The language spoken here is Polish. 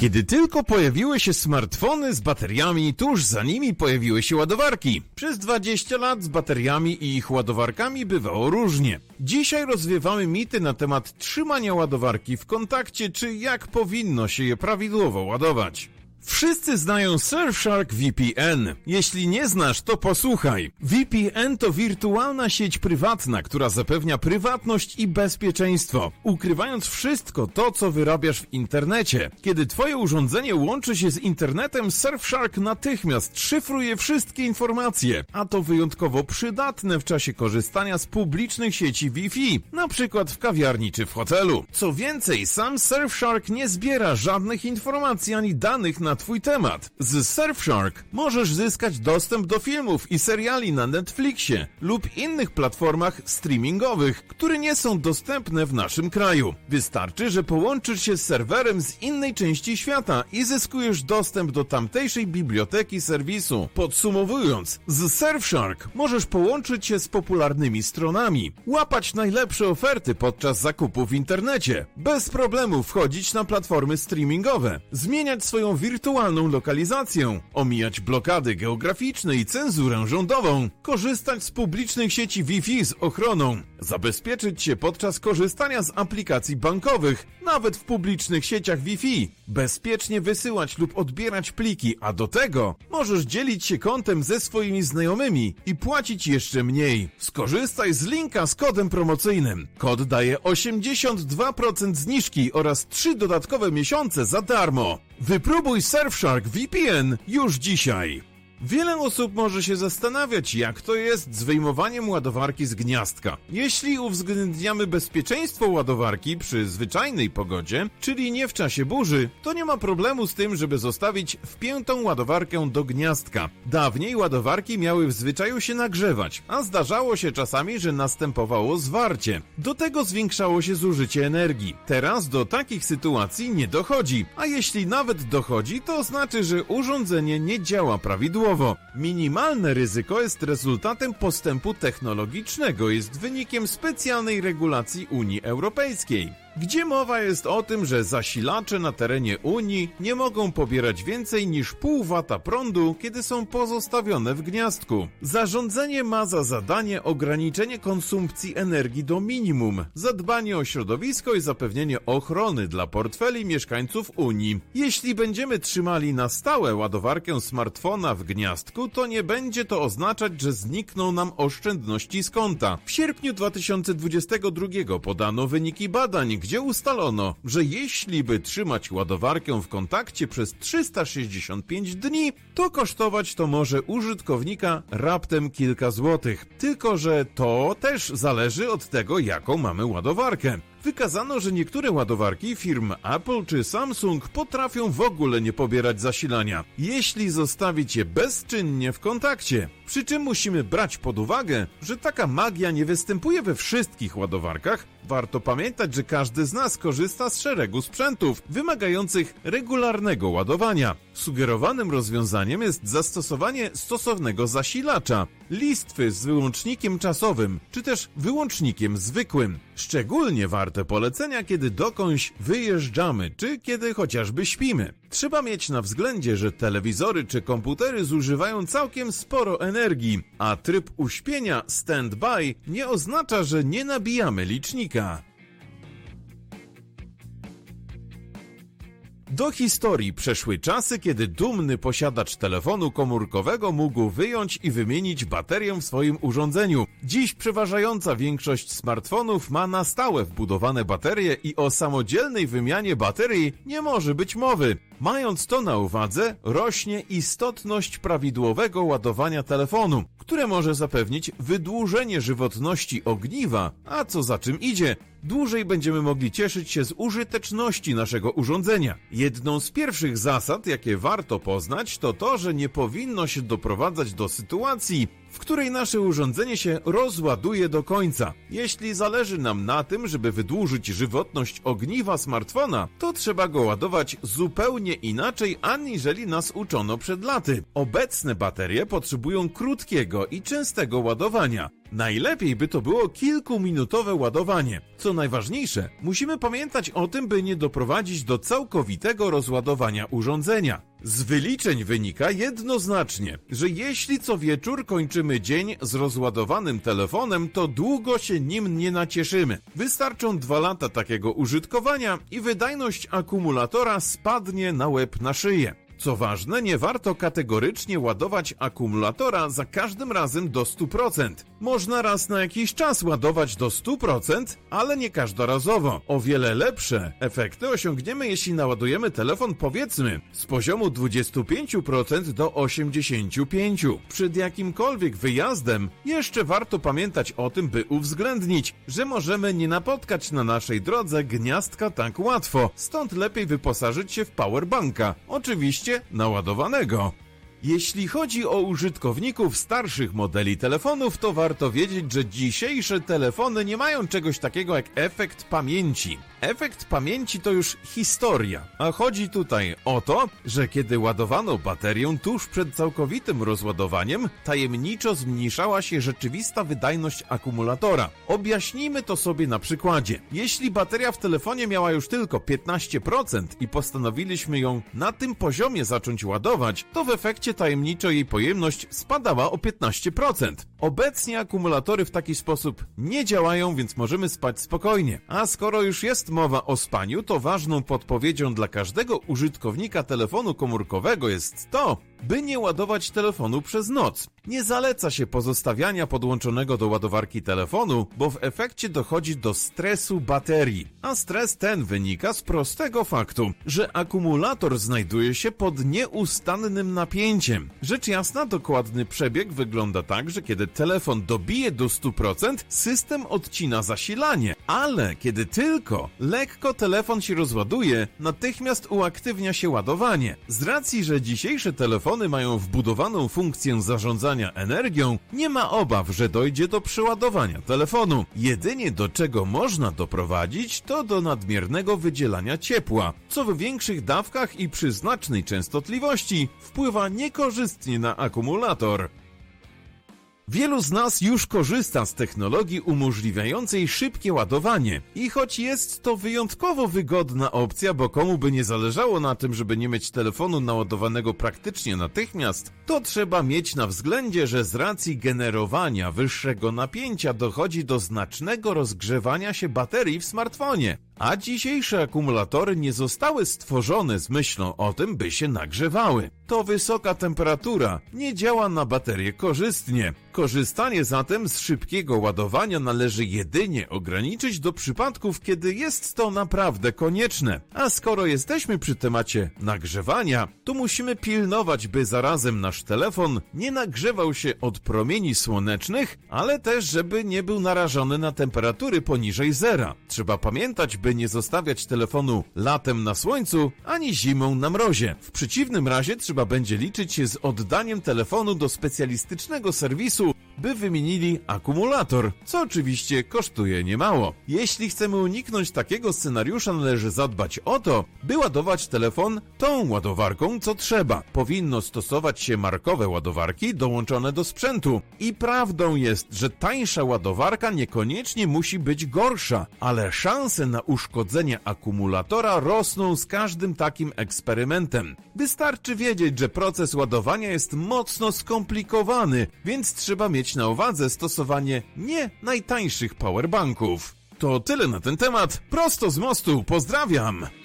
Kiedy tylko pojawiły się smartfony z bateriami, tuż za nimi pojawiły się ładowarki. Przez 20 lat z bateriami i ich ładowarkami bywało różnie. Dzisiaj rozwiewamy mity na temat trzymania ładowarki w kontakcie, czy jak powinno się je prawidłowo ładować. Wszyscy znają Surfshark VPN. Jeśli nie znasz, to posłuchaj. VPN to wirtualna sieć prywatna, która zapewnia prywatność i bezpieczeństwo, ukrywając wszystko to, co wyrabiasz w internecie. Kiedy twoje urządzenie łączy się z internetem, Surfshark natychmiast szyfruje wszystkie informacje, a to wyjątkowo przydatne w czasie korzystania z publicznych sieci Wi-Fi, na przykład w kawiarni czy w hotelu. Co więcej, sam Surfshark nie zbiera żadnych informacji ani danych na twój temat. Z Surfshark możesz zyskać dostęp do filmów i seriali na Netflixie lub innych platformach streamingowych, które nie są dostępne w naszym kraju. Wystarczy, że połączysz się z serwerem z innej części świata i zyskujesz dostęp do tamtejszej biblioteki serwisu. Podsumowując, z Surfshark możesz połączyć się z popularnymi stronami, łapać najlepsze oferty podczas zakupu w internecie, bez problemu wchodzić na platformy streamingowe, zmieniać swoją wirtualną lokalizację, omijać blokady geograficzne i cenzurę rządową, korzystać z publicznych sieci Wi-Fi z ochroną, zabezpieczyć się podczas korzystania z aplikacji bankowych, nawet w publicznych sieciach Wi-Fi, bezpiecznie wysyłać lub odbierać pliki, a do tego możesz dzielić się kontem ze swoimi znajomymi i płacić jeszcze mniej. Skorzystaj z linka z kodem promocyjnym. Kod daje 82% zniżki oraz 3 dodatkowe miesiące za darmo. Wypróbuj Surfshark VPN już dzisiaj. Wiele osób może się zastanawiać, jak to jest z wyjmowaniem ładowarki z gniazdka. Jeśli uwzględniamy bezpieczeństwo ładowarki przy zwyczajnej pogodzie, czyli nie w czasie burzy, to nie ma problemu z tym, żeby zostawić wpiętą ładowarkę do gniazdka. Dawniej ładowarki miały w zwyczaju się nagrzewać, a zdarzało się czasami, że następowało zwarcie. Do tego zwiększało się zużycie energii. Teraz do takich sytuacji nie dochodzi, a jeśli nawet dochodzi, to znaczy, że urządzenie nie działa prawidłowo. Minimalne ryzyko jest rezultatem postępu technologicznego, jest wynikiem specjalnej regulacji Unii Europejskiej, gdzie mowa jest o tym, że zasilacze na terenie Unii nie mogą pobierać więcej niż pół wata prądu, kiedy są pozostawione w gniazdku. Zarządzenie ma za zadanie ograniczenie konsumpcji energii do minimum, zadbanie o środowisko i zapewnienie ochrony dla portfeli mieszkańców Unii. Jeśli będziemy trzymali na stałe ładowarkę smartfona w gniazdku, to nie będzie to oznaczać, że znikną nam oszczędności z konta. W sierpniu 2022 podano wyniki badań, gdzie ustalono, że jeśli by trzymać ładowarkę w kontakcie przez 365 dni, to kosztować to może użytkownika raptem kilka złotych. Tylko że to też zależy od tego, jaką mamy ładowarkę. Wykazano, że niektóre ładowarki firm Apple czy Samsung potrafią w ogóle nie pobierać zasilania, jeśli zostawić je bezczynnie w kontakcie. Przy czym musimy brać pod uwagę, że taka magia nie występuje we wszystkich ładowarkach. Warto pamiętać, że każdy z nas korzysta z szeregu sprzętów wymagających regularnego ładowania. Sugerowanym rozwiązaniem jest zastosowanie stosownego zasilacza, listwy z wyłącznikiem czasowym, czy też wyłącznikiem zwykłym. Szczególnie warte polecenia, kiedy dokądś wyjeżdżamy, czy kiedy chociażby śpimy. Trzeba mieć na względzie, że telewizory czy komputery zużywają całkiem sporo energii, a tryb uśpienia stand-by nie oznacza, że nie nabijamy licznika. Do historii przeszły czasy, kiedy dumny posiadacz telefonu komórkowego mógł wyjąć i wymienić baterię w swoim urządzeniu. Dziś przeważająca większość smartfonów ma na stałe wbudowane baterie i o samodzielnej wymianie baterii nie może być mowy. Mając to na uwadze, rośnie istotność prawidłowego ładowania telefonu, które może zapewnić wydłużenie żywotności ogniwa, a co za czym idzie, dłużej będziemy mogli cieszyć się z użyteczności naszego urządzenia. Jedną z pierwszych zasad, jakie warto poznać, to to, że nie powinno się doprowadzać do sytuacji, w której nasze urządzenie się rozładuje do końca. Jeśli zależy nam na tym, żeby wydłużyć żywotność ogniwa smartfona, to trzeba go ładować zupełnie inaczej, aniżeli nas uczono przed laty. Obecne baterie potrzebują krótkiego i częstego ładowania. Najlepiej by to było kilkuminutowe ładowanie. Co najważniejsze, musimy pamiętać o tym, by nie doprowadzić do całkowitego rozładowania urządzenia. Z wyliczeń wynika jednoznacznie, że jeśli co wieczór kończymy dzień z rozładowanym telefonem, to długo się nim nie nacieszymy. Wystarczą 2 lata takiego użytkowania i wydajność akumulatora spadnie na łeb na szyję. Co ważne, nie warto kategorycznie ładować akumulatora za każdym razem do 100%. Można raz na jakiś czas ładować do 100%, ale nie każdorazowo. O wiele lepsze efekty osiągniemy, jeśli naładujemy telefon, powiedzmy, z poziomu 25% do 85%. Przed jakimkolwiek wyjazdem jeszcze warto pamiętać o tym, by uwzględnić, że możemy nie napotkać na naszej drodze gniazdka tak łatwo, stąd lepiej wyposażyć się w powerbanka. Oczywiście naładowanego. Jeśli chodzi o użytkowników starszych modeli telefonów, to warto wiedzieć, że dzisiejsze telefony nie mają czegoś takiego jak efekt pamięci. Efekt pamięci to już historia, a chodzi tutaj o to, że kiedy ładowano baterię tuż przed całkowitym rozładowaniem, tajemniczo zmniejszała się rzeczywista wydajność akumulatora. Objaśnijmy to sobie na przykładzie. Jeśli bateria w telefonie miała już tylko 15% i postanowiliśmy ją na tym poziomie zacząć ładować, to w efekcie tajemniczo jej pojemność spadała o 15%. Obecnie akumulatory w taki sposób nie działają, więc możemy spać spokojnie. A skoro już jest mowa o spaniu, to ważną podpowiedzią dla każdego użytkownika telefonu komórkowego jest to, by nie ładować telefonu przez noc. Nie zaleca się pozostawiania podłączonego do ładowarki telefonu, bo w efekcie dochodzi do stresu baterii. A stres ten wynika z prostego faktu, że akumulator znajduje się pod nieustannym napięciem. Rzecz jasna, dokładny przebieg wygląda tak, że kiedy telefon dobije do 100%, system odcina zasilanie, ale kiedy tylko lekko telefon się rozładuje, natychmiast uaktywnia się ładowanie. Z racji, że dzisiejsze telefony mają wbudowaną funkcję zarządzania energią, nie ma obaw, że dojdzie do przeładowania telefonu. Jedynie do czego można doprowadzić, to do nadmiernego wydzielania ciepła, co w większych dawkach i przy znacznej częstotliwości wpływa niekorzystnie na akumulator. Wielu z nas już korzysta z technologii umożliwiającej szybkie ładowanie i choć jest to wyjątkowo wygodna opcja, bo komu by nie zależało na tym, żeby nie mieć telefonu naładowanego praktycznie natychmiast, to trzeba mieć na względzie, że z racji generowania wyższego napięcia dochodzi do znacznego rozgrzewania się baterii w smartfonie, a dzisiejsze akumulatory nie zostały stworzone z myślą o tym, by się nagrzewały. To wysoka temperatura nie działa na baterię korzystnie. Korzystanie zatem z szybkiego ładowania należy jedynie ograniczyć do przypadków, kiedy jest to naprawdę konieczne. A skoro jesteśmy przy temacie nagrzewania, to musimy pilnować, by zarazem nasz telefon nie nagrzewał się od promieni słonecznych, ale też żeby nie był narażony na temperatury poniżej zera. Trzeba pamiętać, by nie zostawiać telefonu latem na słońcu, ani zimą na mrozie. W przeciwnym razie trzeba będzie liczyć się z oddaniem telefonu do specjalistycznego serwisu, by wymienili akumulator, co oczywiście kosztuje niemało. Jeśli chcemy uniknąć takiego scenariusza, należy zadbać o to, by ładować telefon tą ładowarką, co trzeba. Powinno stosować się markowe ładowarki dołączone do sprzętu. I prawdą jest, że tańsza ładowarka niekoniecznie musi być gorsza, ale szanse na uszkodzenie akumulatora rosną z każdym takim eksperymentem. Wystarczy wiedzieć, że proces ładowania jest mocno skomplikowany, więc trzeba mieć na uwadze stosowanie nie najtańszych powerbanków. To tyle na ten temat. Prosto z mostu. Pozdrawiam!